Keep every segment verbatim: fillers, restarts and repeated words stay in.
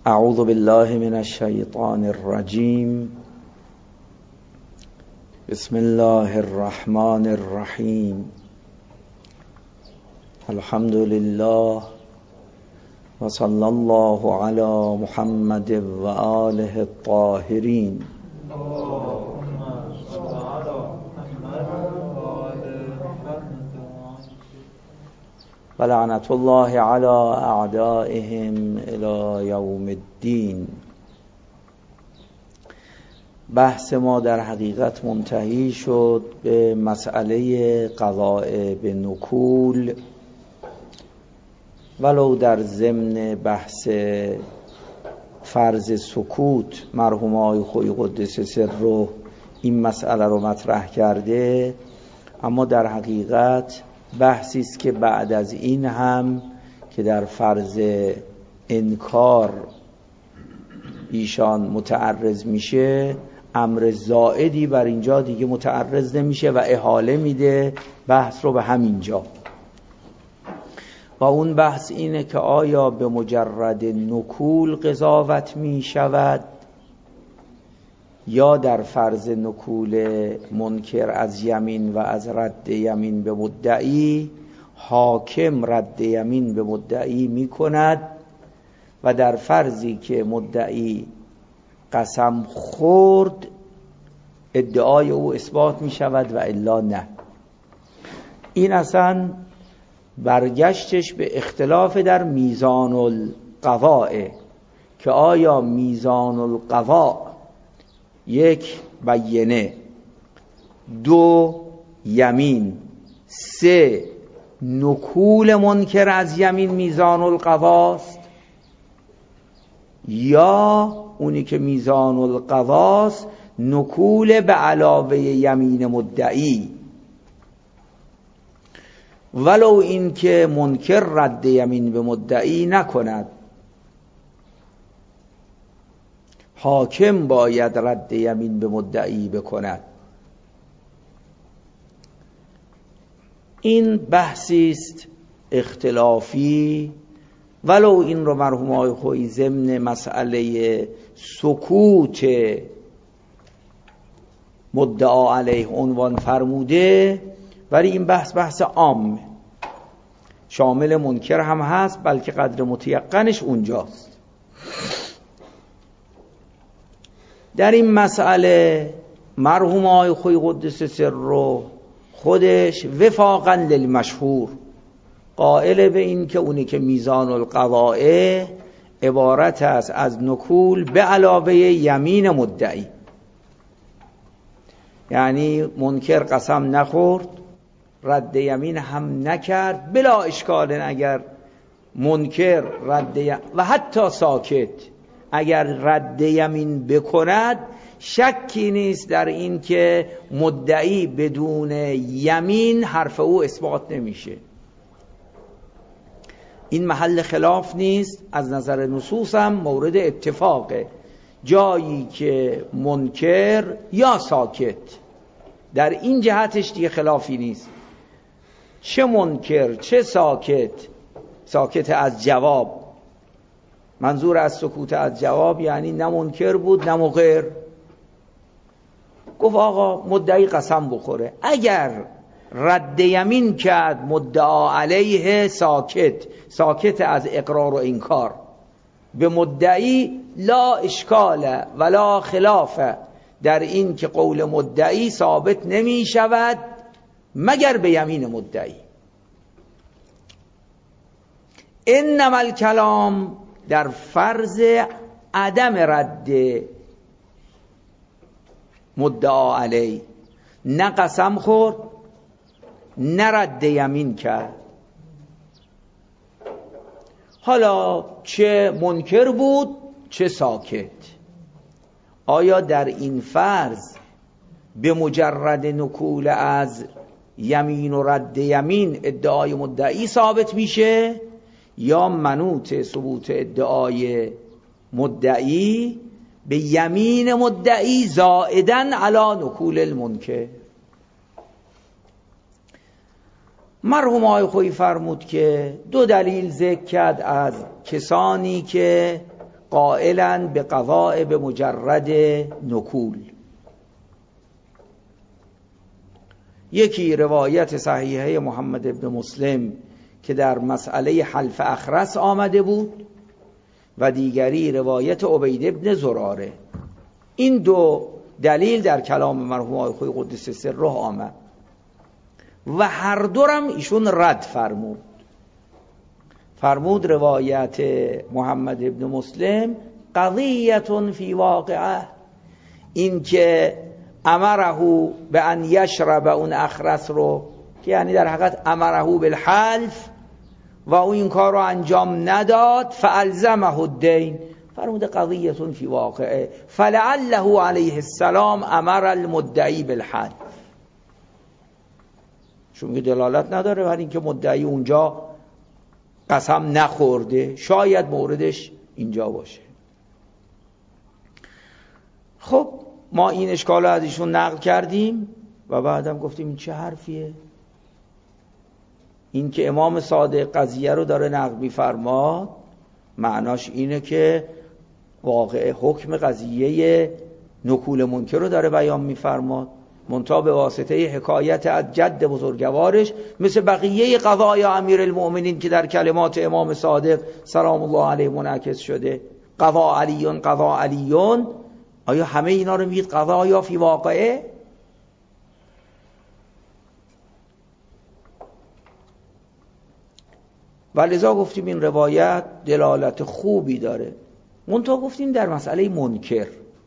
اعوذ بالله من الشیطان الرجیم. بسم الله الرحمن الرحیم. الحمد لله و صلی الله علی محمد و آله الطاهرین. و لعنت الله علی اعدائهم الی یوم الدین. بحث ما در حقیقت منتهی شد به مسئله قضاء به نکول، ولو در ضمن بحث فرض سکوت مرحوم آقای خویی قدس سره این مسئله رو مطرح کرده، اما در حقیقت بحثی است که بعد از این هم که در فرض انکار ایشان متعرض میشه، امر زائدی بر اینجا دیگه متعرض نمیشه و احاله میده بحث رو به همین جا. و اون بحث اینه که آیا به مجرد نکول قضاوت می شود یا در فرض نکول منکر از یمین و از رد یمین به مدعی حاکم رد یمین به مدعی می کند و در فرضی که مدعی قسم خورد ادعای او اثبات می شود و الا نه. این اصلا برگشتش به اختلاف در میزان القضاء که آیا میزان القضاء یک بینه، دو یمین، سه نکول منکر از یمین میزان القضاست، یا اونی که میزان القضاست نکول به علاوه یمین مدعی، ولو این که منکر رد یمین به مدعی نکند، حاکم باید رد یمین به مدعی بکند. این بحثی است اختلافی، ولو این رو مرحوم آقای خویی ضمن مسئله سکوت مدعا علیه عنوان فرموده، ولی این بحث بحث عام شامل منکر هم هست، بلکه قدر متیقنش اونجاست. در این مسئله مرحوم آقای خویی قدس سره خودش وفاقا للمشهور قائل به این که اونی که میزان القضاء عبارت است از نکول به علاوه یمین مدعی، یعنی منکر قسم نخورد، رد یمین هم نکرد، بلا اشکال اگر منکر رد یمین و حتی ساکت اگر رد یمین بکند شکی نیست در این که مدعی بدون یمین حرف او اثبات نمیشه. این محل خلاف نیست، از نظر نصوص هم مورد اتفاقه. جایی که منکر یا ساکت، در این جهتش دیگه خلافی نیست، چه منکر چه ساکت، ساکت از جواب، منظور از سکوت از جواب یعنی نه منکر بود نه مقر، گفت آقا مدعی قسم بخوره، اگر رد یمین کرد مدعا علیه ساکت، ساکت از اقرار و انکار، به مدعی لا اشکال ولا خلاف در این که قول مدعی ثابت نمی شود مگر به یمین مدعی. انما الکلام در فرض عدم رد مدعا علی، نه قسم خورد نه رد یمین کرد، حالا چه منکر بود چه ساکت، آیا در این فرض به مجرد نکول از یمین و رد یمین ادعای مدعی ثابت میشه یا منوط ثبوت ادعای مدعی به یمین مدعی زائدن علی نکول المنکر؟ مرحوم آقای خویی فرمود که دو دلیل ذکر کرد از کسانی که قائلا به قضاء به مجرد نکول. یکی روایت صحیحه محمد ابن مسلم که در مسئله حلف اخرس آمده بود و دیگری روایت عبید ابن زراره. این دو دلیل در کلام مرحوم آقای خویی قدس سره آمد و هر دورم ایشون رد فرمود. فرمود روایت محمد ابن مسلم قضیه فی واقعه، این که امره به ان یشرب اون اخرس رو، که یعنی در حقیقت امره بالحلف و او این کار رو انجام نداد، فالزمه الدین. فرمود قضیه فی واقعه فلعله علیه السلام امر المدعی بالحلف، چون که دلالت نداره بر اینکه مدعی اونجا قسم نخورده، شاید موردش اینجا باشه. خب ما این اشکال رو از ایشون نقل کردیم و بعدم گفتیم این چه حرفیه؟ این که امام صادق قضیه رو داره نقل می‌فرماد معناش اینه که واقع حکم قضیه نکول منکر رو داره بیان می‌فرماد، منتها به واسطه حکایت از جد بزرگوارش مثل بقیه قضای امیر المؤمنین که در کلمات امام صادق سلام الله علیه منعکس شده. قضا علیون قضا علیون، آیا همه اینا رو میگید قضا یا فی واقعه؟ و لذا گفتیم این روایت دلالت خوبی داره، منتها گفتیم در مسئله منکر،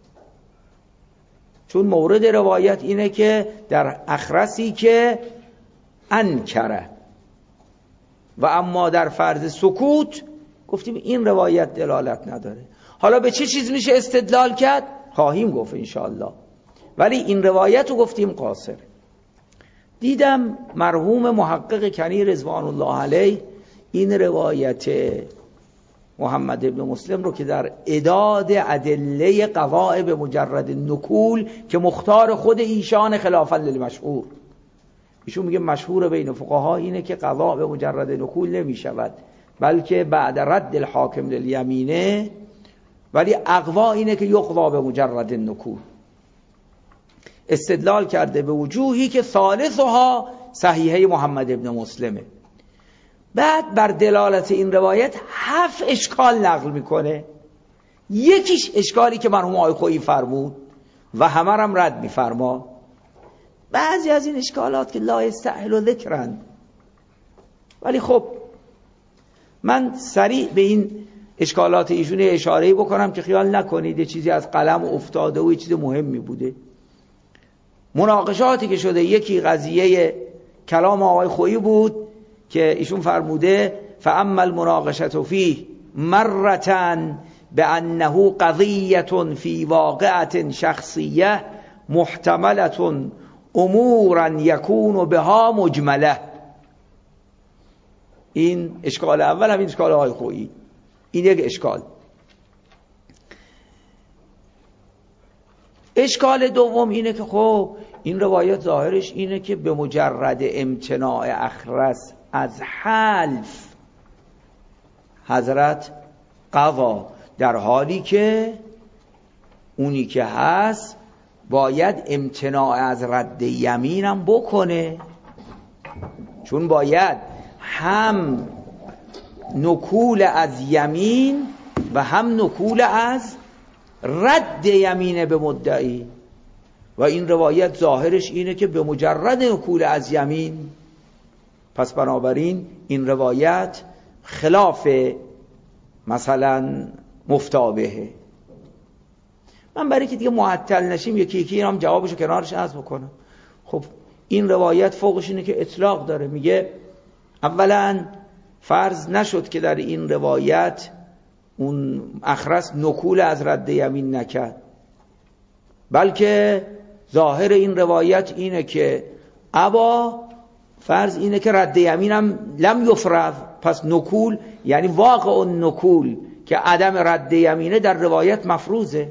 چون مورد روایت اینه که در اخرسی که انکره و اما در فرض سکوت گفتیم این روایت دلالت نداره. حالا به چه چیز میشه استدلال کرد؟ خواهیم گفت انشاءالله، ولی این روایت رو گفتیم قاصر. دیدم مرحوم محقق کنی رضوان الله علیه این روایت محمد ابن مسلم رو که در اعداد ادله قضاء به مجرد نکول که مختار خود ایشان خلافا للمشهور، ایشون میگه مشهور بین فقها اینه که قضاء به مجرد نکول نمی شود بلکه بعد رد الحاکم للیمینه، ولی اقوا اینه که یقضا به مجرد نکول. استدلال کرده به وجوهی که ثالثها صحیحه محمد ابن مسلمه. بعد بر دلالت این روایت هفت اشکال نقل میکنه. یکیش اشکالی که مرحوم آقای خویی فرمود و همه هم رد میفرما. بعضی از این اشکالات که لا یستاهل ذکرن، ولی خب من سریع به این اشکالات ایشون اشاره بکنم که خیال نکنید یه چیزی از قلم افتاده و یه چیز مهمی بوده. مناقشاتی که شده، یکی قضیه کلام آقای خویی بود که ایشون فرموده فاما المناقشه فیه مرتان بانه قضیه فی واقعه شخصیه محتمله امورا یکون بها مجمله. این اشکال اول، همین اشکال آقای خویی، این یک اشکال. اشکال دوم اینه که خب این روایت ظاهرش اینه که به مجرد امتناع اخرس از حلف حضرت قضا، در حالی که اونی که هست باید امتناع از رد یمینم بکنه، چون باید هم نکول از یمین و هم نکول از رد یمین به مدعی. و این روایت ظاهرش اینه که به مجرد نکول از یمین، پس بنابراین این روایت خلاف مثلا مفتابهه. من برای که دیگه معطل نشیم یکی یکی هم جوابشو کنارش عرض بکنم. خب این روایت فوقش اینه که اطلاق داره، میگه اولا فرض نشد که در این روایت اون اخرس نکول از رد یمین نکرد، بلکه ظاهر این روایت اینه که ابا، فرض اینه که رد یمینم لم یفرض، پس نکول یعنی واقع اون نکول که عدم رد یمینه در روایت مفروضه،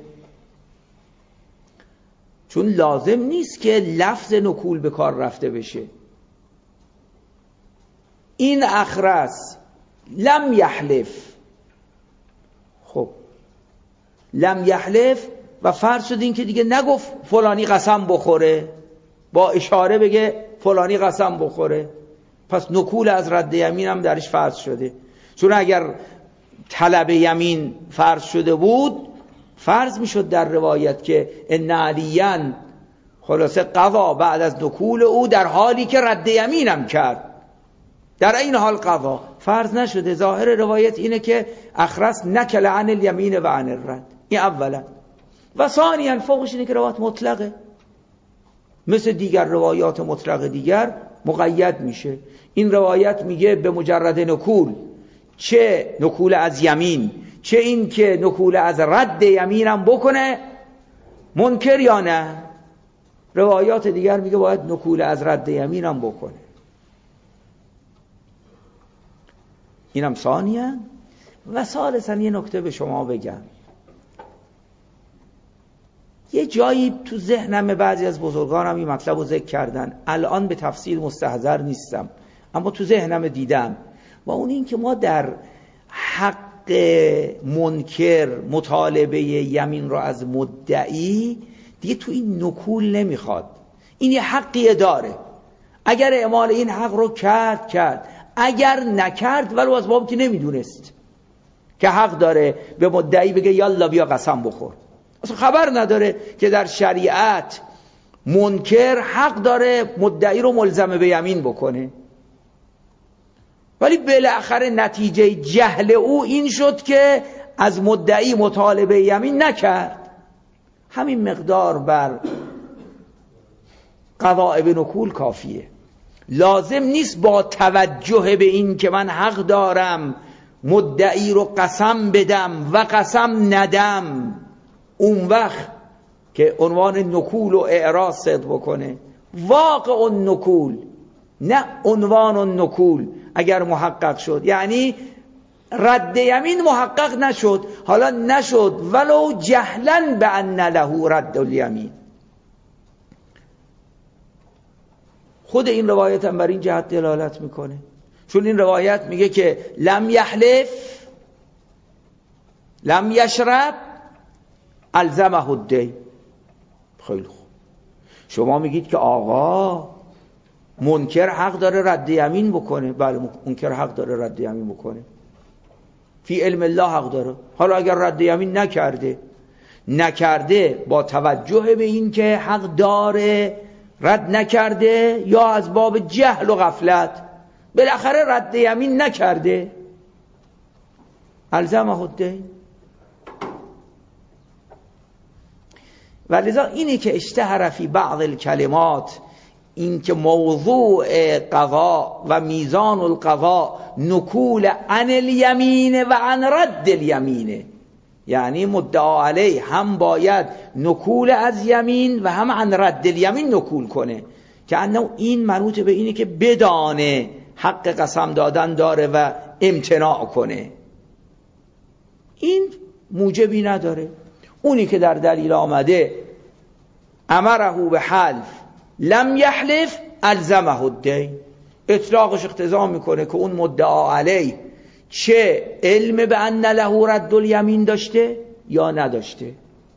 چون لازم نیست که لفظ نکول به کار رفته بشه. این اخرس لم یحلف، خب لم یحلف و فرض شد این که دیگه نگفت فلانی قسم بخوره، با اشاره بگه فلانی قسم بخوره، پس نکول از رد یمین هم درش فرض شده. چون اگر طلب یمین فرض شده بود فرض میشد در روایت که ان علیاً خلاصه قضا بعد از نکول او در حالی که رد یمینم کرد، در این حال قضا فرض نشده. ظاهر روایت اینه که اخرس نکل عن الیمین و عن الرد. این اولا. و ثانیاً فوقش اینه که روایت مطلقه، مثل دیگر روایات مطلق دیگر مقید میشه. این روایت میگه به مجرد نکول، چه نکول از یمین چه این که نکول از رد یمینم بکنه منکر یا نه. روایات دیگر میگه باید نکول از رد یمینم بکنه. اینم ثانیاً. و ثالثاً یه نکته به شما بگم، یه جایی تو ذهنم بعضی از بزرگانم این مطلب رو ذکر کردن، الان به تفصیل مستحضر نیستم اما تو ذهنم دیدم، و اون این که ما در حق منکر مطالبه یمین رو از مدعی دیگه تو این نکول نمیخواد. این یه حقیه داره، اگر اعمال این حق رو کرد کرد، اگر نکرد ولو از باب که نمیدونست که حق داره به مدعی بگه یالا بیا قسم بخور. اصلا خبر نداره که در شریعت منکر حق داره مدعی رو ملزم به یمین بکنه، ولی بالاخره نتیجه جهل او این شد که از مدعی مطالبه یمین نکرد. همین مقدار بر قضاء به نکول کافیه. لازم نیست با توجه به این که من حق دارم مدعی رو قسم بدم و قسم ندم، اون وقت که عنوان نکول و اعراض صدق بکنه. واقع اون نکول، نه عنوان اون نکول اگر محقق شد، یعنی رد یمین محقق نشد، حالا نشد ولو جهلا بأن له رد الیمین. خود این روایت هم بر این جهت دلالت میکنه، چون این روایت میگه که لم یحلف لم یشرب الزمه الدین. خیلی خوب، شما میگید که آقا منکر حق داره رد یمین بکنه. بله، منکر حق داره رد یمین بکنه، فی علم الله حق داره. حالا اگر رد یمین نکرده نکرده با توجه به این که حق داره رد نکرده، یا از باب جهل و غفلت بالاخره رد یمین نکرده، الزمه الدین. ولذا اینی که اشتهر فی بعض الکلمات، این که موضوع قضا و میزان القضا نکول عن الیمین و عن رد الیمینه، یعنی مدعا علیه هم باید نکول از یمین و هم عن رد الیمین نکول کنه، که انه این منوط به اینه که بدانه حق قسم دادن داره و امتناع کنه. این موجبی نداره. اونی که در دلیل آمده امره به حلف لم یحلف الزمه الدین، اطلاقش اقتضا میکنه که اون مدعا علیه چه علم به ان له رد الیمین داشته یا نداشته.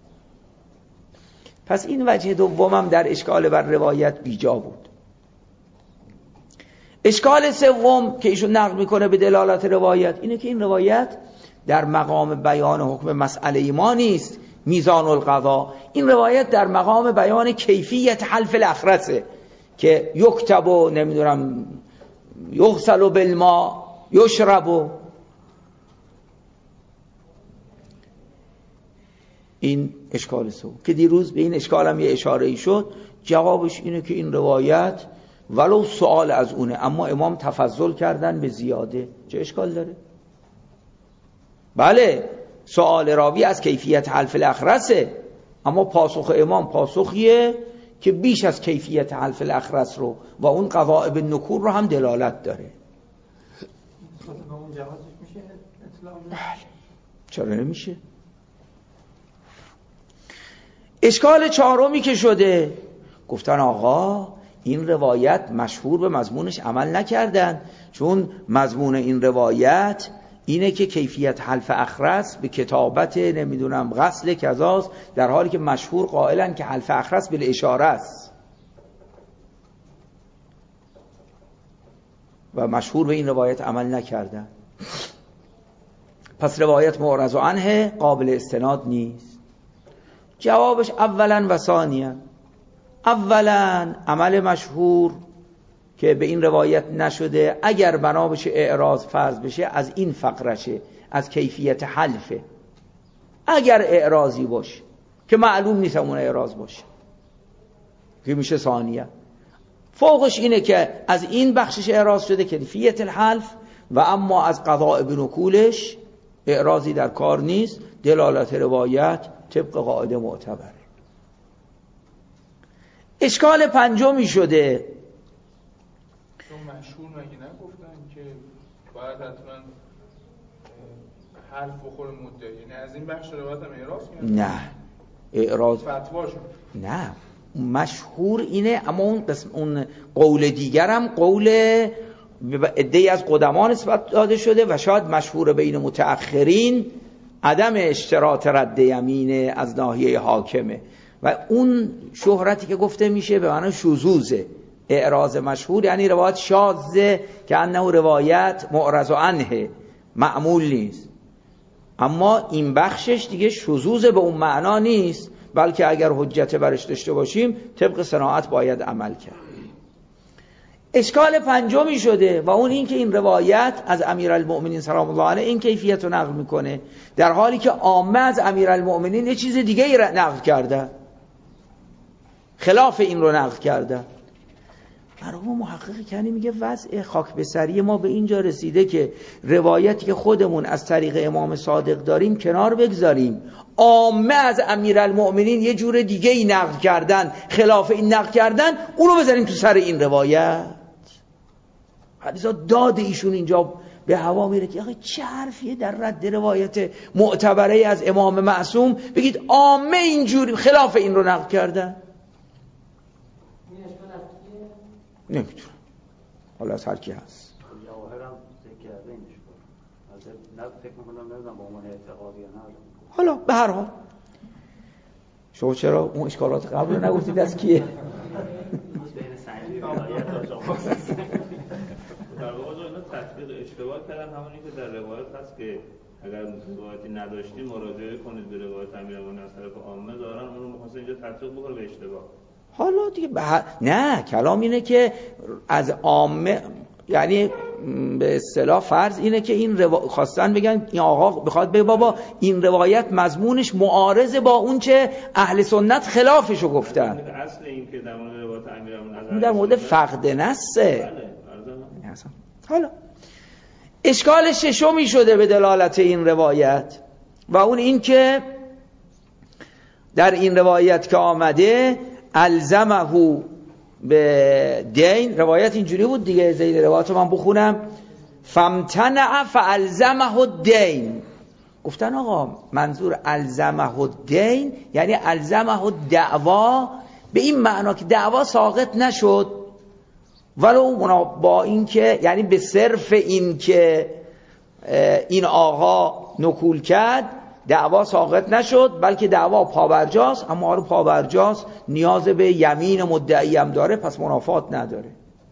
پس این وجه دومم در اشکال بر روایت بیجا بود. اشکال سوم که ایشون نقل میکنه به دلالت روایت اینه که این روایت در مقام بیان حکم مسئله ما نیست، میزان القضا. این روایت در مقام بیان کیفیت حلف الاخرسه که یکتب و نمیدونم یغسل و بالما یشرب و این اشکال سوم که دیروز به این اشکال هم یه اشاره ای شد. جوابش اینه که این روایت ولو سوال از اونه اما امام تفضل کردن به زیاده، چه اشکال داره؟ بله، سوال راوی از کیفیت حلف الاخرسه، اما پاسخ امام پاسخیه که بیش از کیفیت حلف الاخرس رو و اون قضاء بالنکول رو هم دلالت داره. بله، چرا نمیشه؟ اشکال چهارمی که شده، گفتن آقا این روایت مشهور به مضمونش عمل نکردن، چون مضمون این روایت اینه که کیفیت حلف اخرس به کتابت نمیدونم غسل کذاست، در حالی که مشهور قائلن که حلف اخرس بل اشاره است و مشهور به این روایت عمل نکردن. پس روایت معرض عنه قابل استناد نیست. جوابش اولا و ثانیا. اولا عمل مشهور که به این روایت نشده اگر بنا بشه اعراض فرض بشه از این فقرشه، از کیفیت حلفه. اگر اعراضی باشه که معلوم نیست اون اعراض باشه که میشه ثانیه. فوقش اینه که از این بخشش اعراض شده کیفیت الحلف و اما از قضاء بنکولش اعراضی در کار نیست. دلالت روایت طبق قاعده معتبره. اشکال پنجمی شده چون مشهور مگه نگفتن که باید حتما حرف بخوره مدعی، یعنی از این بخش روایت هم اعراض کنن؟ نه اعراض فتواشون نه مشهور اینه، اما اون قسم اون قول دیگرم قول عده‌ای از قدما نسبت داده شده و شاید مشهور بین متأخرین عدم اشتراط رد یمینه از ناحیه حاکمه و اون شهرتی که گفته میشه به معنی شذوذه. اعراض مشهور یعنی روایت شاذه که انه روایت معرض عنه معمول نیست، اما این بخشش دیگه شذوذ به اون معنا نیست، بلکه اگر حجت برش داشته باشیم طبق صناعت باید عمل کرد. اشکال پنجمی شده و اون این که این روایت از امیرالمؤمنین سلام الله علیه این کیفیت رو نقل میکنه در حالی که عامه از امیرالمؤمنین یه چیز دیگه ای نقل کرده، خلاف این رو نقل کرده. مرحوم محقق کنی میگه وضع خاک به سری ما به اینجا رسیده که روایتی که خودمون از طریق امام صادق داریم کنار بگذاریم، عامه از امیرالمؤمنین یه جور دیگه ای نقل کردن، خلاف این نقل کردن، اونو بذاریم تو سر این روایت. حدیثا داد ایشون اینجا به هوا میره که آخه چه حرفیه در رد روایت معتبره از امام معصوم بگید عامه اینجوری خلاف این رو نقل کردن. نمیتونم، حالا از هر کی هست. جواهرم ذکر کرده اینش بود. از نه فکر می‌کنم نمیدونم با عنوان اعتقادی یا نه. حالا به هر حال شما چرا اون اشکالات قبل رو نگفتید از کیه؟ بین سنجی و روایت آجا در واقع اینا تطبیق اشتباه کردن، همونی که در روایت هست که اگر روایتی نداشتی مراجعه کنید به روایت امیرالمؤمنین از طرف عامه دارن، اون رو می‌خواست اینجا تطبیق بکنه به اشتباه. حالا دیگه بح... نه کلام اینه که از عامه، یعنی به اصطلاح فرض اینه که این روا... خواستن بگن این آقا بخواد بگه بابا این روایت مضمونش معارضه با اون چه اهل سنت خلافشو گفتن. اصل این که در مورد روایت امیرالمؤمنین در مورد فقد نسه. حالا اشکال ششمی شده به دلالت این روایت و اون این که در این روایت که آمده الزمه به دین، روایت اینجوری بود دیگه، زید روایت رو من بخونم، فامتنع فالزمه الدین. گفتن آقا منظور الزمه الدین یعنی الزمه دعوا به این معنا که دعوا ساقط نشد، ولو با این که یعنی به صرف این که این آقا نکول کرد دعوا ساقط نشد، بلکه دعوا پابرجاست، اما آره پابرجاست نیاز به یمین مدعی هم داره، پس منافات نداره.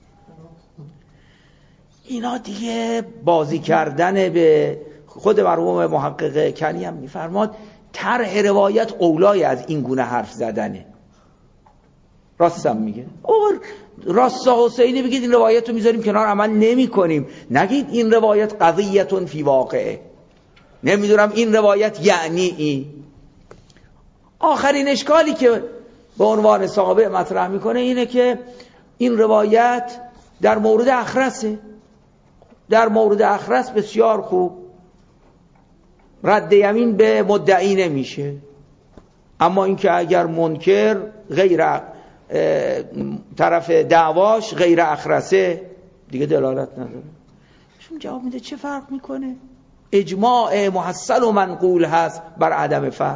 اینا دیگه بازی کردن به خود مرحوم محقق کنی هم میفرماد طرح روایت اولای از این گونه حرف زدنه. راستم میگه اور راستا حسینی بگید این روایت رو میذاریم کنار عمل نمی کنیم، نگید این روایت قضیتون فی واقعه، نمیدونم این روایت یعنی این. آخرین اشکالی که به عنوان صحابه مطرح میکنه اینه که این روایت در مورد اخرسه، در مورد اخرس بسیار خوب، رد یمین به مدعی نمیشه، اما اینکه اگر منکر غیر طرف دعواش غیر اخرسه دیگه دلالت نداره. شون جواب میده چه فرق میکنه؟ اجماع محصل و منقول هست بر عدم فرق.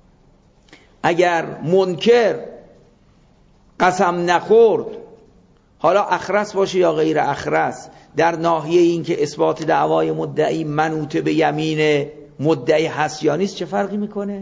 اگر منکر قسم نخورد حالا اخرس باشه یا غیر اخرس، در ناحیه این که اثبات دعوای مدعی منوط به یمین مدعی هست یا نیست چه فرقی میکنه؟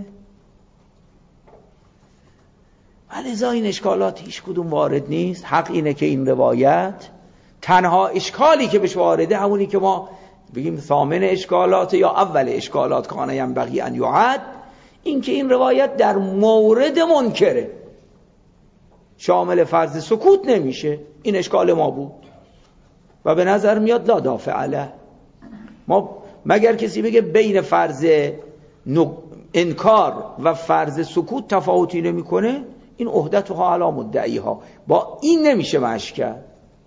ولذا این اشکالات هیچ کدوم وارد نیست. حق اینه که این روایت تنها اشکالی که بهش وارده همونی که ما بگیم ثامن اشکالات یا اول اشکالات کانه ینبغی ان یعد، این که این روایت در مورد منکره، شامل فرض سکوت نمیشه. این اشکال ما بود و به نظر میاد لا دافع علیه. ما مگر کسی بگه بین فرض انکار و فرض سکوت تفاوتی نمیکنه، این عهدتها علی مدعیها، با این نمیشه مشک کرد.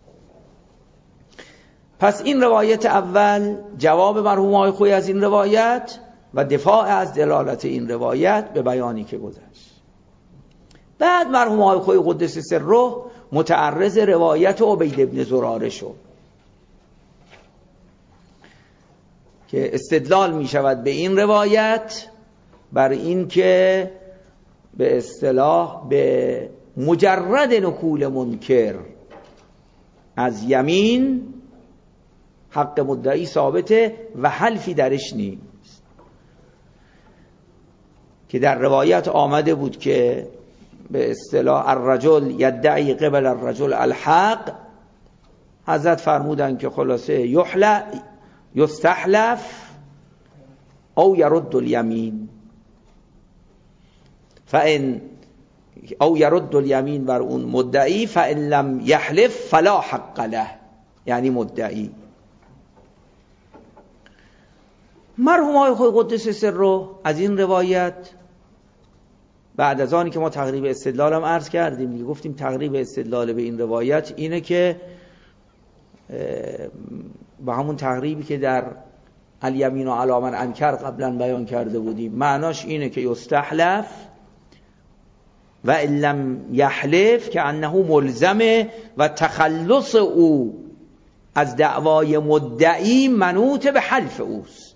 پس این روایت اول جواب مرحوم آقای خویی از این روایت و دفاع از دلالت این روایت به بیانی که گذشت. بعد مرحوم آقای خویی قدس سره متعرض روایت عبید ابن زراره شد که استدلال می شود به این روایت بر این که به اصطلاح به مجرد نکول منکر از یمین حق مدعی ثابته و حلفی درش نیست، که در روایت آمده بود که به اصطلاح الرجل یدعی قبل الرجل الحق، حضرت فرمودن که خلاصه یحل یستحلف او یرد الیمین، فان او یرد الیمین بر اون مدعی، فان لم یحلف فلا حق له، یعنی مدعی. مرحوم آقای خویی قدس سره از این روایت بعد از آنی که ما تقریب استدلال هم عرض کردیم دیگه، گفتیم تقریب استدلال به این روایت اینه که با همون تقریبی که در الیمین و علی من انکر قبلا بیان کرده بودیم، معناش اینه که یستحلف و ان لم یحلف که انه ملزمه و تخلص او از دعوای مدعی منوط به حلف اوست،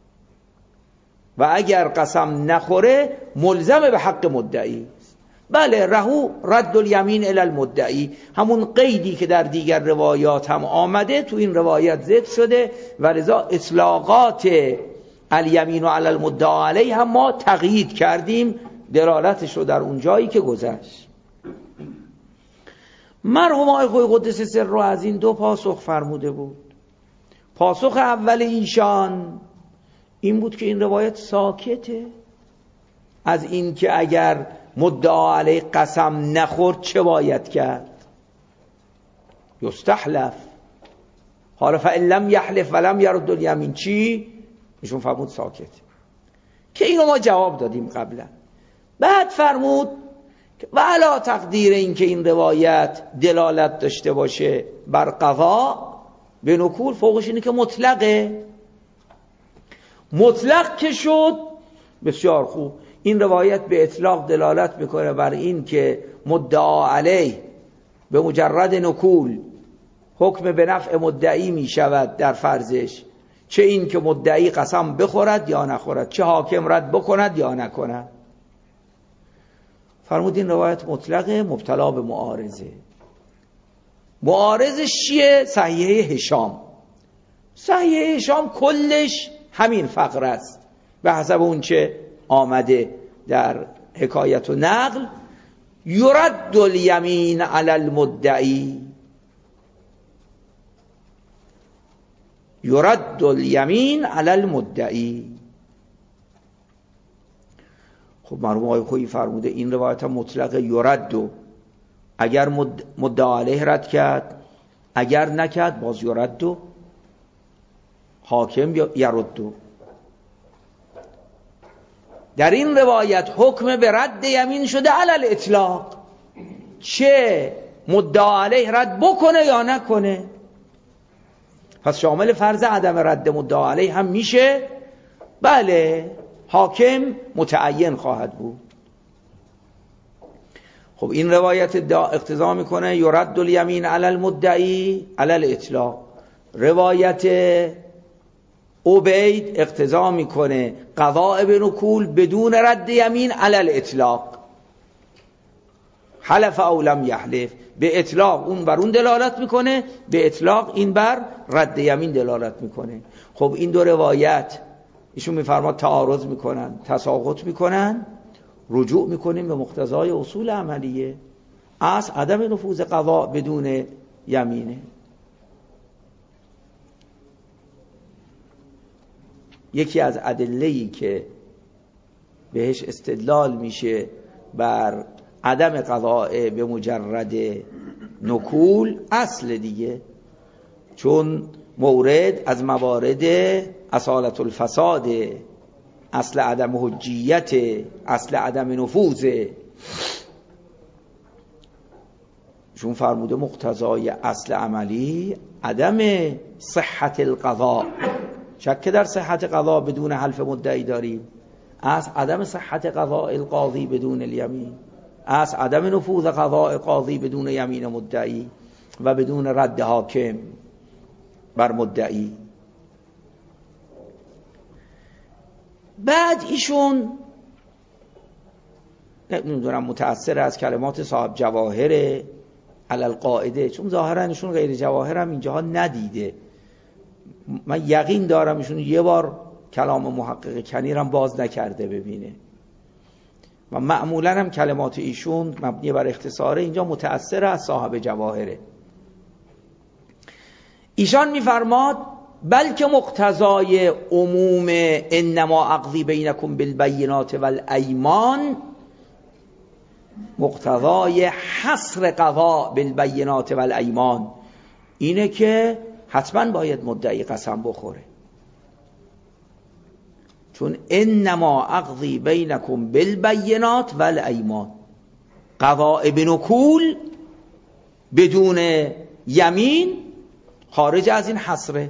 و اگر قسم نخوره ملزم به حق مدعی است. بله، رهو رد الیمین الی المدعی، همون قیدی که در دیگر روایات هم آمده تو این روایت ذکر شده و لذا اطلاقات الیمین و علی المدعی علیه هم ما تقیید کردیم دلالتش رو در اون جایی که گذشت. مرحوم آقای خویی قدس سره از این دو پاسخ فرموده بود. پاسخ اول ایشان این بود که این روایت ساکته از این که اگر مدعا علیه قسم نخورد چه باید کرد؟ یستحلف. حالا فإن لم یحلف ولم یرد الیمین چی؟ ایشون فرمود ساکت، که اینو ما جواب دادیم قبلا. بعد فرمود و علا تقدیر این که این روایت دلالت داشته باشه بر قضا به نکول، فوقش اینه که مطلقه. مطلق که شد بسیار خوب، این روایت به اطلاق دلالت میکنه بر این که مدعا علیه به مجرد نکول حکم به نفع مدعی میشود در فرضش، چه این که مدعی قسم بخورد یا نخورد، چه حاکم رد بکند یا نکند. فرمود این روایت مطلقه مبتلا به معارضه. معارضش چیه؟ صحیحه هشام. صحیحه هشام کلش همین فقره است به حسب اون چه آمده در حکایت و نقل. یرد الیمین علی المدعی، یرد الیمین علی المدعی. خب مرحوم آقای خویی فرموده این روایت مطلق یرد، اگر مدعا علیه رد کرد، اگر نکرد باز یرد، حاکم یرد. در این روایت حکم به رد یمین شده علی الاطلاق، چه مدعا علیه رد بکنه یا نکنه. پس شامل فرض عدم رد مدعا علیه هم میشه. بله، حاکم متعین خواهد بود. خب این روایت اقتضا میکنه یرد الیمین علی المدعی علی الاطلاق. روایت عبید اقتضا میکنه قضاء به نکول بدون رد یمین علی الاطلاق. حلف او لم یحلف، به اطلاق اون بر اون دلالت میکنه، به اطلاق این بر رد یمین دلالت میکنه. خب این دو روایت ایشون میفرماد تعارض میکنن، تساقط میکنن، رجوع میکنیم به مقتضای اصول عملیه. از عدم نفوذ قضا بدون یمینه. یکی از ادله‌ای که بهش استدلال میشه بر عدم قضاء به مجرد نکول اصل دیگه، چون مورد از موارد اصالت الفساد، اصل عدم حجیت، اصل عدم نفوذ. چون فرموده مقتضای اصل عملی عدم صحت القضاء. شک در صحت قضا بدون حلف مدعی داریم، از عدم صحت قضاء القاضی بدون الیمین، از عدم نفوذ قضاء قاضی بدون یمین مدعی و بدون رد حاکم بر مدعی. بعد ایشون نمیدونم متأثر از کلمات صاحب جواهر علی القاعده، چون ظاهرا ایشون غیر جواهر هم اینجاها ندیده. من یقین دارم ایشون یه بار کلام محقق کنیر هم باز نکرده ببینه و معمولا هم کلمات ایشون مبنی بر اختصاره اینجا متأثر از صاحب جواهره. ایشان میفرماد بلکه مقتضای عموم انما اقضی بینکم بالبینات والایمان، مقتضای حصر قضا بالبینات والایمان اینه که حتما باید مدعی قسم بخوره، چون انما اقضی بینکم بالبینات والایمان، قضاء بنکول بدون یمین خارج از این حصره.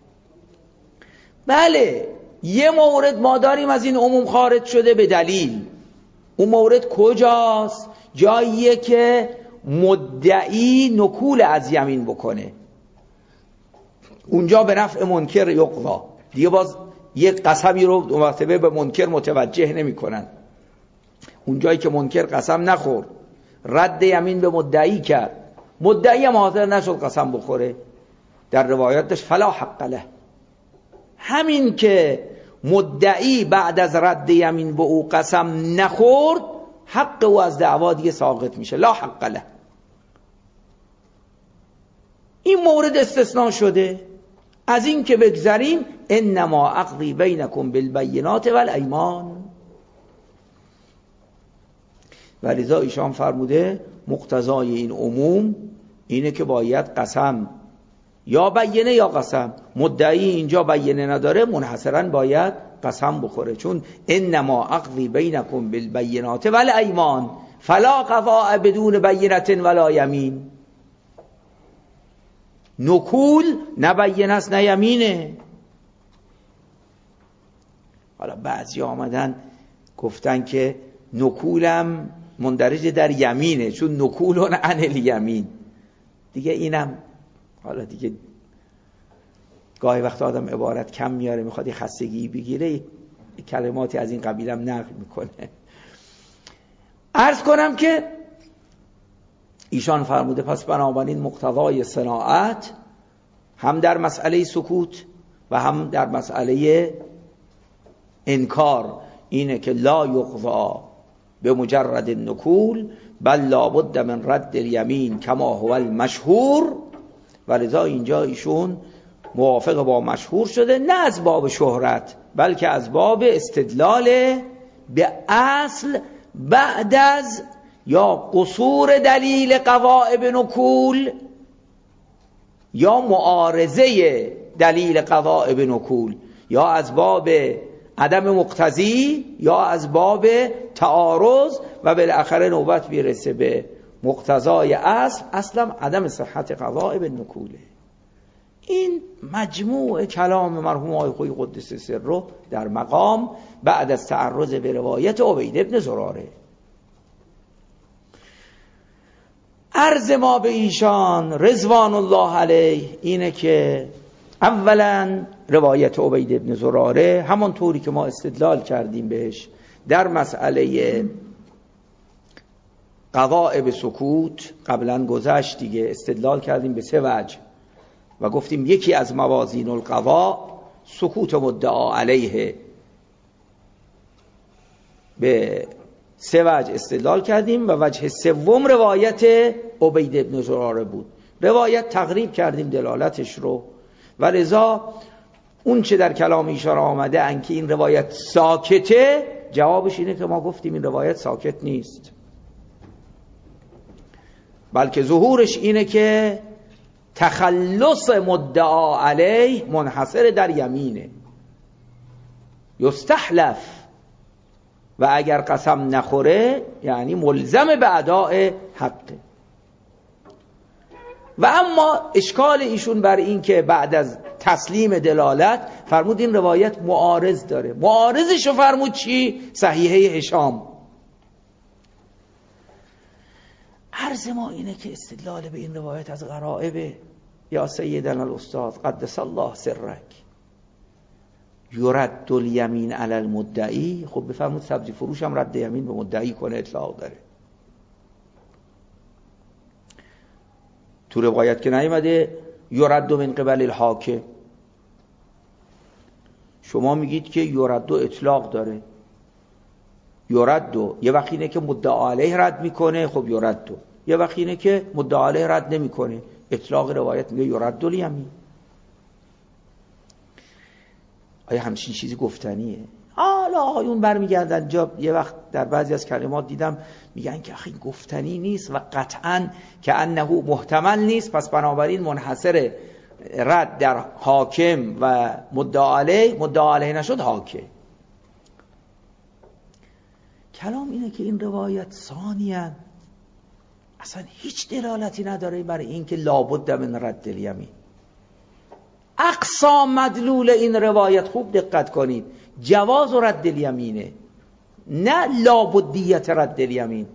بله یه مورد ما داریم از این عموم خارج شده به دلیل. اون مورد کجاست؟ جاییه که مدعی نکول از یمین بکنه، اونجا به نفع منکر یقضا. دیگه باز یک قسمی رو دو مرتبه به منکر متوجه نمی کنن. اونجایی که منکر قسم نخورد، رد یمین به مدعی کرد، مدعی هم حاضر نشد قسم بخوره، در روایت داشت فلا حق له. همین که مدعی بعد از رد یمین به او قسم نخورد، حق او از دعوا دیگه ساقط میشه، لا حق له. این مورد استثناء شده. از این که بگذریم انما اقضی بینکم بالبینات والایمان، و لذا ایشان فرموده مقتضای این عموم اینه که باید قسم یا بینه یا قسم. مدعی اینجا بینه نداره، منحصرا باید قسم بخوره، چون انما اقضی بینکم بالبینات والایمان فلا قضاء بدون بینة ولا یمین. نکول نه بینه است نه یمینه. حالا بعضی آمدن گفتن که نکولم مندرج در یمینه، چون نکولون عن الیمین. دیگه اینم حالا دیگه گاهی وقت آدم عبارت کم میاره، میخواد یه خستگی بگیره، کلماتی از این قبیلم نقل میکنه. عرض کنم که ایشان فرموده پس بنابراین مقتضای صناعت هم در مسئله سکوت و هم در مسئله انکار اینه که لا یقضا به مجرد النکول بل لابد من رد الیمین کما هو المشهور. ولذا اینجا ایشون موافق با مشهور شده، نه از باب شهرت بلکه از باب استدلال به اصل بعد از یا قصور دلیل قضاء بنکول یا معارضه دلیل قضاء بنکول، یا از باب عدم مقتضی یا از باب تعارض، و بالاخره نوبت میرسه به مقتضای اصل. اصلا عدم صحت قضاء بنکوله. این مجموع کلام مرحوم آقای خویی قدس سره در مقام بعد از تعرض به روایت عبید ابن زراره. عرض ما به ایشان رضوان الله علیه اینه که اولا روایت عبید ابن زراره همون طوری که ما استدلال کردیم بهش در مسئله قضاء به سکوت قبلا گذشت دیگه، استدلال کردیم به سه وجه و گفتیم یکی از موازین القضاء سکوت مدعا علیه، به سه وجه استدلال کردیم و وجه سوم روایت عبید بن زراره بود. روایت تقریب کردیم دلالتش رو و لذا اون چه در کلام ایشان آمده انکه این روایت ساکته، جوابش اینه که ما گفتیم این روایت ساکت نیست، بلکه ظهورش اینه که تخلص مدعا علیه منحصر در یمینه، یستحلف و اگر قسم نخوره یعنی ملزم به اداء حقه. و اما اشکال ایشون بر این که بعد از تسلیم دلالت فرمود این روایت معارض داره. معارضش رو فرمود چی؟ صحیحه هشام. عرض ما اینه که استدلال به این روایت از غرائب یا سیدنا الاستاذ قدس الله سرک یرد الیمین علی المدعی، خب بفرمود سبزی فروش هم رد یمین به مدعی کنه اطلاق داره. تو روایت که نیامده یرد من قبل الحاکم، شما میگید که یرد اطلاق داره. یرد یه وقت اینه که مدعا علیه رد میکنه، خب یرد، یه وقت اینه که مدعا علیه رد نمیکنه، اطلاق روایت میگه یرد الیمین. آیا همچین چیزی گفتنیه؟ حالا آقایون برمیگردن جا یه وقت در بعضی از کلمات دیدم میگن که آخه این گفتنی نیست و قطعاً که انه محتمل نیست، پس بنابراین منحصر رد در حاکم و مدعا علیه، مدعا علیه نشد حاکم. کلام اینه که این روایت ثانیاً اصلا هیچ دلالتی نداره برای این که لابد من رد الیمین. اقصا مدلول این روایت، خوب دقت کنید، جواز و رد الیمینه، نه لابدیت رد الیمین.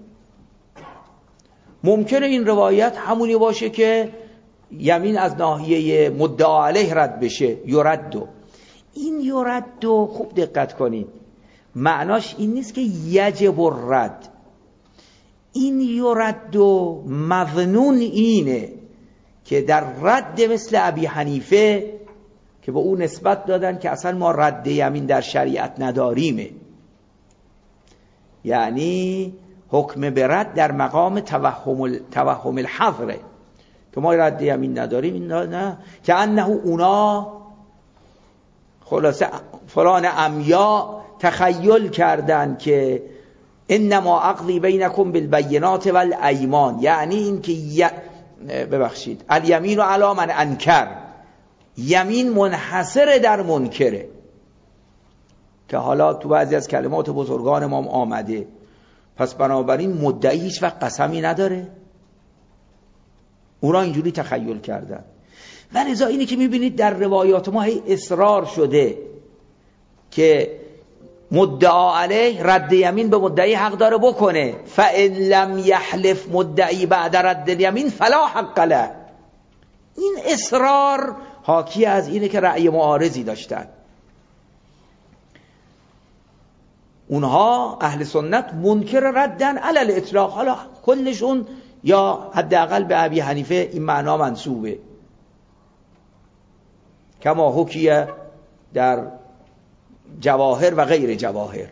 ممکنه این روایت همونی باشه که یمین از ناحیه مدعا علیه رد بشه، یردو. این یردو خوب دقت کنید معناش این نیست که یجب الرد، این یردو مظنون اینه که در رد مثل ابی حنیفه که به اون نسبت دادن که اصلا ما رد یمین در شریعت نداریمه، یعنی حکم به رد در مقام توهم توهم الحظره که ما رد یمین نداریم، این نه که انه اونا خلاصه فلان عمیا تخیل کردن که انما اقضی بینکم بالبینات والایمان، یعنی این که ی... ببخشید الیمین و علی من انکر، یمین منحصر در منکره، که حالا تو بعضی از کلمات بزرگان ما آمده. پس بنابراین مدعی هیچ وقت قسمی نداره، اونا اینجوری تخیل کردن. و لذا اینی که میبینید در روایات ما هی اصرار شده که مدعا علیه رد یمین به مدعی حق داره بکنه، فَإِن لَمْ يَحْلِفْ مدعی بعد رد الیمین فلا حق له. این اصرار حاکی از اینه که رأی معارضی داشتن. اونها اهل سنت منکر ردن علل اطلاق، حالا کلشون یا حداقل به ابی حنیفه این معنا منسوبه، کما حکیه در جواهر و غیر جواهر.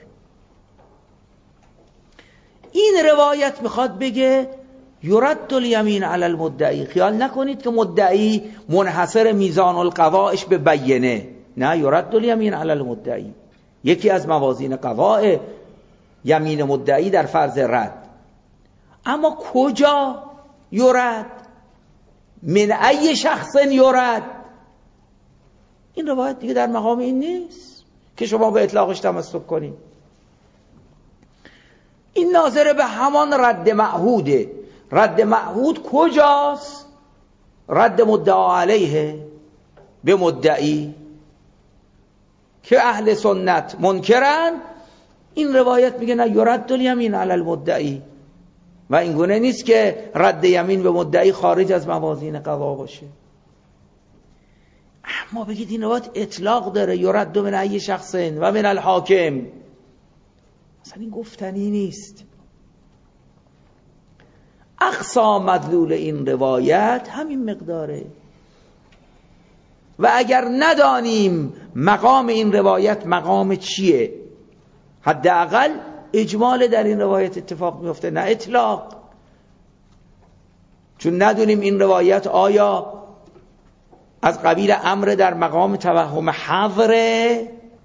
این روایت میخواد بگه یرد الیمین علی المدعی. خیال نکنید که مدعی منحصر میزان القضاءش به بینه، نه، یرد الیمین علی المدعی یکی از موازین قضاء یمین مدعی در فرض رد. اما کجا یرد؟ من ای شخص یرد؟ این روایت دیگه در مقام این نیست که شما به اطلاقش تمسک کنید. این ناظر به همان رد معهوده. رد معهود کجاست؟ رد مدعا علیه به مدعی که اهل سنت منکرن. این روایت میگه نه، یرد الیمین علی المدعی. و این گونه نیست که رد یمین به مدعی خارج از موازین قضا باشه. اما بگید این روایت اطلاق داره، یرد من ای شخص و من الحاکم، اصلا این گفتنی نیست. اقصا مدلول این روایت همین مقداره. و اگر ندانیم مقام این روایت مقام چیه، حداقل اجمال در این روایت اتفاق میفته، نه اطلاق. چون ندونیم این روایت آیا از قبیل امر در مقام توهم حضره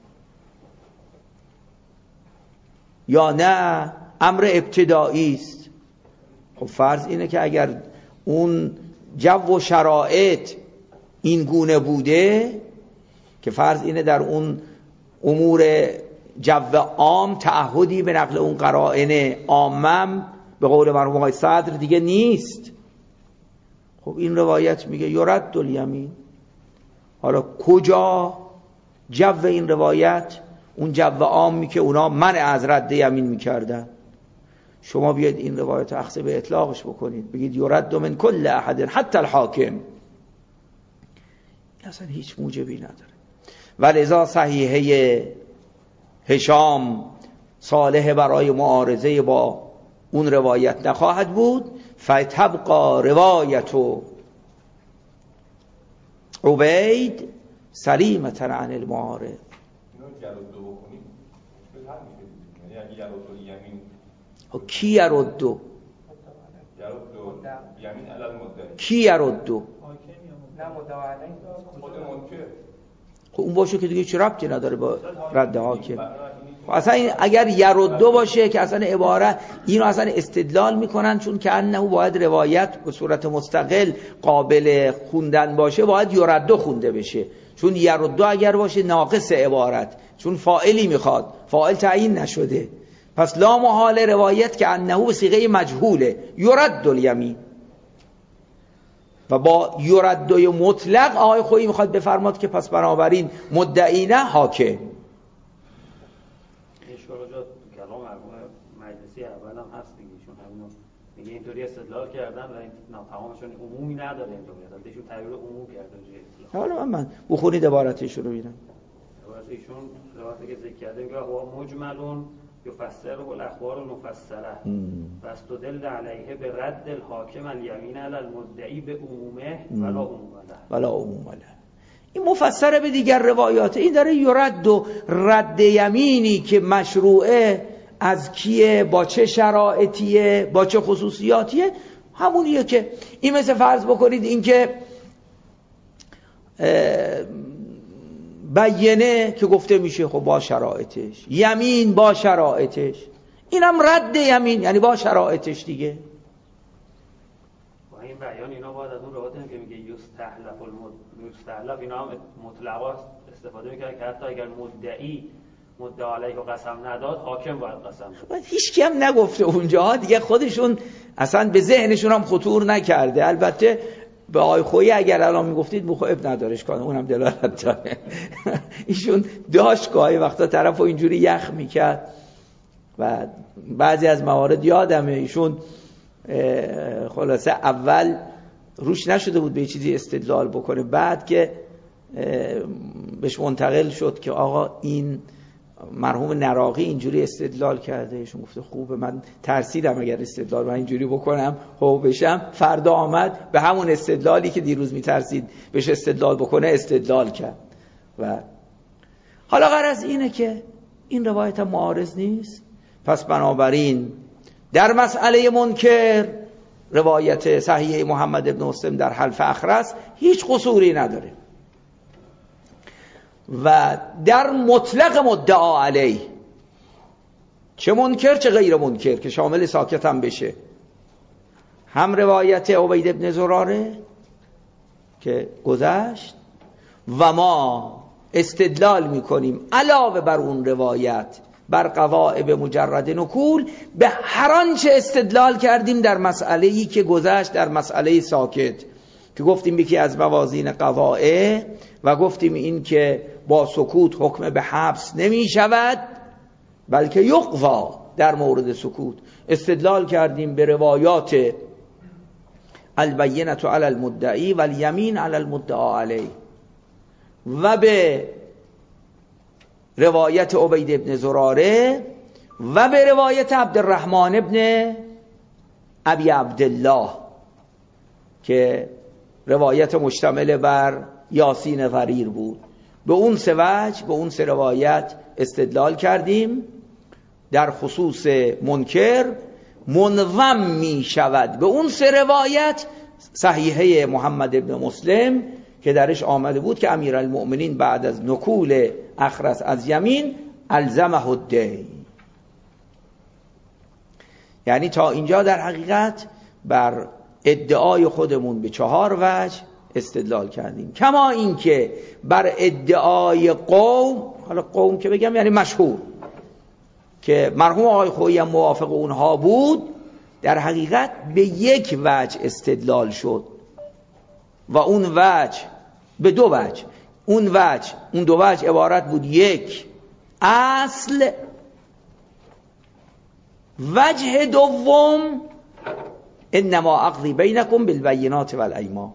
یا نه امر ابتدایی است. خب فرض اینه که اگر اون جو و شرایط این گونه بوده، که فرض اینه در اون امور جو عام تعهدی به نقل اون قرائن عامم به قول مرحوم آقای صدر دیگه نیست، خب این روایت میگه یرد الیمین. حالا کجا جو این روایت اون جو عامی که اونا منع از رد یمین میکردن، شما بیاید این روایت اخذ به اطلاقش بکنید، بگید یرد من کل احد حتی الحاکم، اصلا هیچ موجبی نداره. ولذا صحیحه هشام صالح برای معارضه با اون روایت نخواهد بود. فتبقى روایت عبید سلیمة عن المعارض. اینو جرد دو بکنیم حل میشه، یعنی اگه جرد دو یمین کی یرد دو جرد دو یمین علی المدعی کی یرد دو نه متوعدن خود منکر، خب اون باشه که دیگه چه ربطی نداره با رد حاکم. اصلا این اگر یردو باشه که اصلا عبارت اینو اصلا استدلال میکنن، چون که انه باید روایت به صورت مستقل قابل خوندن باشه باید یردو خونده بشه، چون یردو اگر باشه ناقص عبارت، چون فاعلی میخواد، فاعل تعیین نشده، پس لا محال روایت که انه به صیغه مجهوله یرد الیمین. و با یردوی مطلق آقای خویی میخواد بفرماد که پس بنابراین مدعی نه حاکم. اشکالات کلام مرحوم مجلسی اول هم هست دیگه، چون همینو میگه اینطوری استدلال کردن و این ناتمامشون عمومی نداره، اینطوری اصلا ایشون تعبیر عموم کرده جه. حالا من بخونید عبارتش رو ببینم. عبارت ایشون روایتی که ذکر کرده میگه هو مجملون یفسر الاخبار المفسره واستدل علیه به رد الحاکم الیمین علی المدعی به عمومه ولا عموم له ولا عموم له. این مفسره به دیگر روایات. این داره یرد و رد یمینی که مشروعه از کیه، با چه شرایطیه، با چه خصوصیاتیه، همونیه که این مثل فرض بکنید این که بیینه که گفته میشه خب با شرایطش، یمین با شرایطش، اینم رد یمین یعنی با شرایطش دیگه. با این بیان اینا باید از اون روایتی که میگه یستحلف المستحلف اینا هم مطلقات استفاده میکنه که حتی اگر مدعی مدعا علیه قسم نداد حاکم باید قسم بده. هیچ کی هم نگفته اونجا دیگه، خودشون اصلا به ذهنشون هم خطور نکرده. البته به آقای خویی اگر الان میگفتید مخالف ندارش کنه، اونم دلالت داره. ایشون داشت گاهی وقتا طرفو اینجوری یخ میکرد و بعضی از موارد یادمه ایشون خلاصه اول روش نشده بود به چیزی استدلال بکنه، بعد که بهش منتقل شد که آقا این مرحوم نراقی اینجوری استدلال کرده، ایشون گفته خوبه، من ترسیدم اگر استدلال من اینجوری بکنم خب بشم. فردا آمد به همون استدلالی که دیروز میترسید بهش استدلال بکنه استدلال کرد. و حالا غرض اینه که این روایت هم معارض نیست، پس بنابراین در مسئله منکر روایت صحیح محمد ابن مسلم در حلف اخرس هیچ قصوری نداره و در مطلق مدعا علیه، چه منکر چه غیر منکر که شامل ساکت هم بشه، هم روایت عبید ابن زراره که گذشت و ما استدلال میکنیم علاوه بر اون روایت بر قواعد مجرد نکول به هر آنچه استدلال کردیم در مسئله‌ای که گذشت، در مسئله ساکت که گفتیم یکی از موازین قواعد و گفتیم این که با سکوت حکم به حبس نمی شود بلکه یقوا در مورد سکوت. استدلال کردیم به روایات البینة علی المدعی و الیمین علی المدعا علیه و به روایت عبید ابن زراره و به روایت عبدالرحمن ابن ابی عبدالله که روایت مشتمل بر یاسین غریر بود. به اون سه وجه، به اون سه روایت استدلال کردیم. در خصوص منکر منظم می شود به اون سه روایت صحیحه محمد ابن مسلم که درش آمده بود که امیرالمؤمنین بعد از نکول اخرس از یمین الزمه الدین. یعنی تا اینجا در حقیقت بر ادعای خودمون به چهار وجه استدلال کردیم. کما اینکه بر ادعای قوم، حالا قوم که بگم یعنی مشهور، که مرحوم آقای خویی هم موافق اونها بود، در حقیقت به یک وجه استدلال شد و اون وجه به دو وجه. اون وجه اون دو وجه عبارت بود: یک، اصل، وجه دوم انما اقضی بینکم بالبینات والایمان.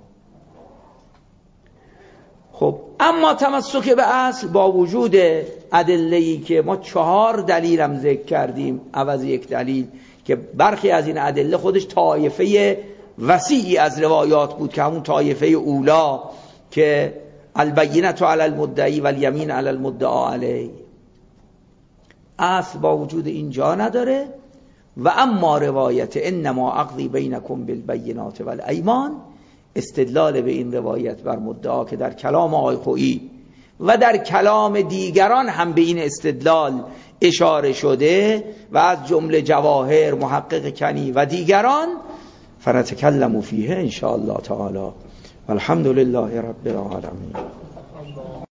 خب اما تمسک به اصل با وجود ادله‌ای که ما چهار دلیل هم ذکر کردیم عوض یک دلیل، که برخی از این ادله خودش طایفه وسیعی از روایات بود که همون طایفه اولا که البینة علی المدعی والیمین علی المدعا علیه، اصل با وجود اینجا نداره. و اما روایت انما اقضی بینکم بالبینات والایمان، استدلال به این روایت بر مدعا که در کلام آقای خویی و در کلام دیگران هم به این استدلال اشاره شده و از جمله جواهر، محقق کنی و دیگران، فنتکلم فیه ان شاء الله تعالی. والحمد لله رب العالمین.